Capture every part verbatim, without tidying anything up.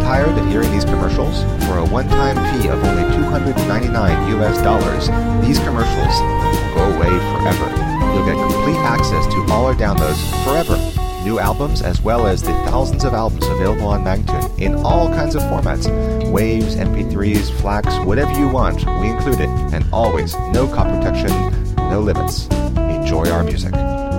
tired of hearing these commercials? For a one-time fee of only two hundred ninety-nine U S dollars, these commercials will go away forever. You'll get complete access to all our downloads forever. New albums as well as the thousands of albums available on Magnatune in all kinds of formats. Waves, M P threes, FLACs, whatever you want, we include it. And always, no copy protection, no limits. Enjoy our music.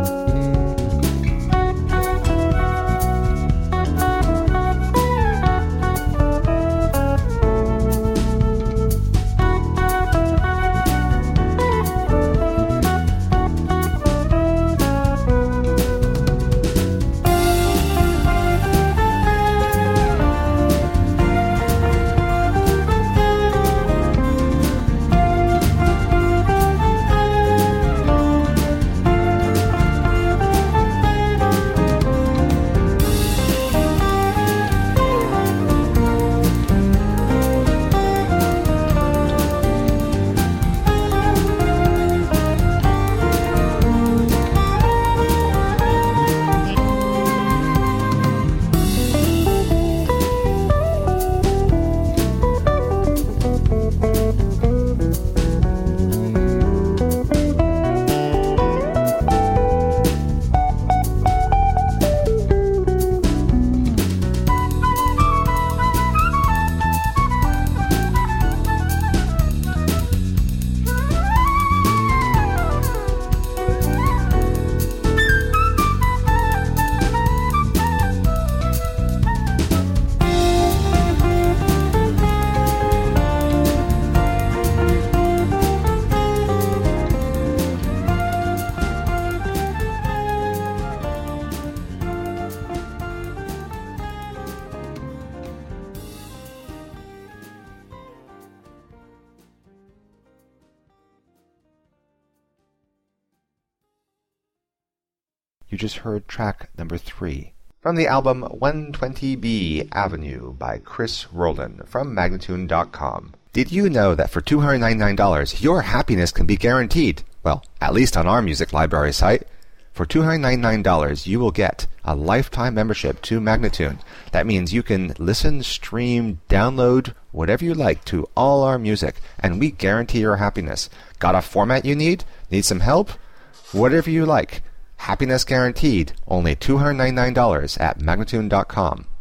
You just heard track number three from the album one twenty B Avenue by Chris Rowland from Magnatune dot com. Did you know that for two hundred ninety-nine dollars your happiness can be guaranteed? Well, at least on our music library site. For two hundred ninety-nine dollars you will get a lifetime membership to Magnatune. That means you can listen, stream, download, whatever you like to all our music, and we guarantee your happiness. Got a format you need? Need some help? Whatever you like. Happiness guaranteed, only two hundred ninety-nine dollars at Magnatune dot com.